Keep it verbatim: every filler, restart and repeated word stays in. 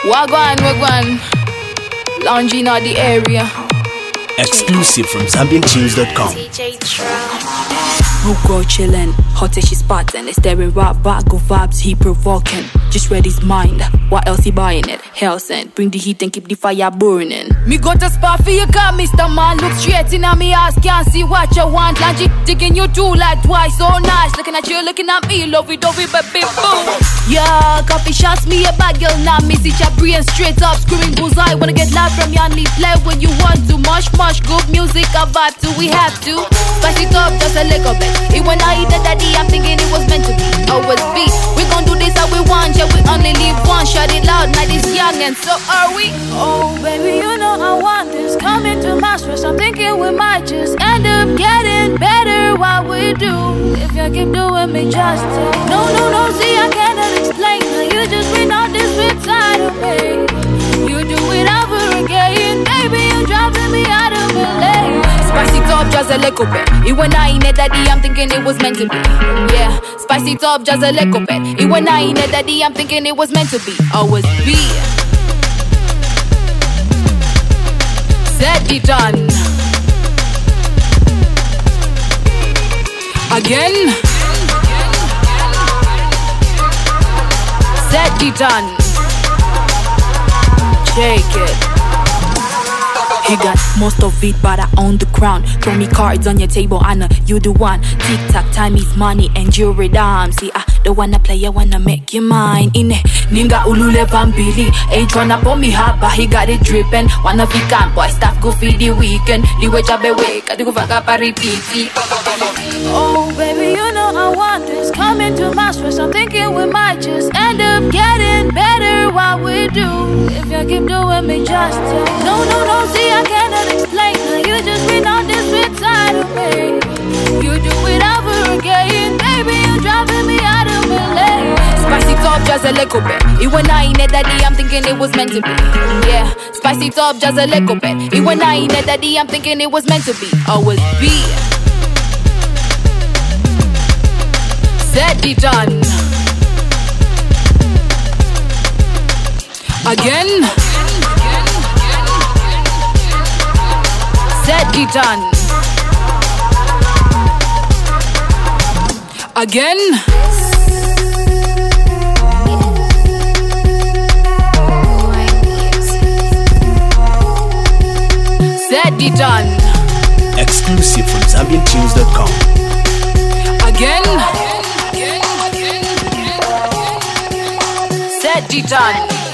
Wagwan, wagwan. Lounging out the area. Exclusive from Zambian Tunes dot com. Who girl chillin', hot as she spottin'. It's staring right back, go vibes, he provoking. Just read his mind, what else he buying it? Hell sent, bring the heat and keep the fire burning. Me got a spot for you, got Mister Man. Look straight in at me ass, can't see what you want. Langy digging you too like twice, so nice. Looking at you, looking at me, lovey dovey, baby boom. Yeah, coffee shots, me a bad girl, now me see your brain straight up, screaming bullseye. Wanna get live from your knee, play when you want to. Much, much good music, a vibe too, we have to. Spice it up just a little bit. Even when I eat the daddy, I'm thinking it was meant to be. Always be. We gon' do this how we want, yeah, we only live once. Shout it loud, night is young and so are we. Oh, baby, you know I want this. Coming to my stress, I'm thinking we might just end up getting better what we do. If you keep doing me justice. No, no, no, see, I cannot explain. You just bring all this inside of me. You do it over again. Baby, you're driving me out of my lane. Spicy top, just a little bit. Even when I ain't a daddy, I'm thinking it was meant to be. Yeah, spicy top, just a little bit. Even when I ain't a daddy, I'm thinking it was meant to be. Always be. Said it done. Again. Said it done. Shake it. He got most of it, but I own the crown. Throw me cards on your table, I know you the one. Tick tock, time is money and jewelry dime. See, I don't wanna play, I wanna make you mine. In it, Ninga Ulule Vambili. Ain't tryna pull me hard, but he got it drippin'. One of you can, boy, staff go feed the weekend. The way job awake, I do vaga repeat. Oh, baby, you know I want this. Coming to my stress, I'm thinking we might just end up getting better what we do. If you keep doing me justice. No, no, no, see, I cannot explain. You just bring all this inside of me. You do it over again. Baby, you're driving me out of my lane. Spicy top, just a little bit. Even when I ain't a daddy, I'm thinking it was meant to be. Yeah, spicy top, just a little bit. Even when I ain't a daddy, I'm thinking it was meant to be. Always be. Said it done. Again. Said it done. Again. Said it done. Exclusive from Zambian Tunes dot com. Again. Said it done.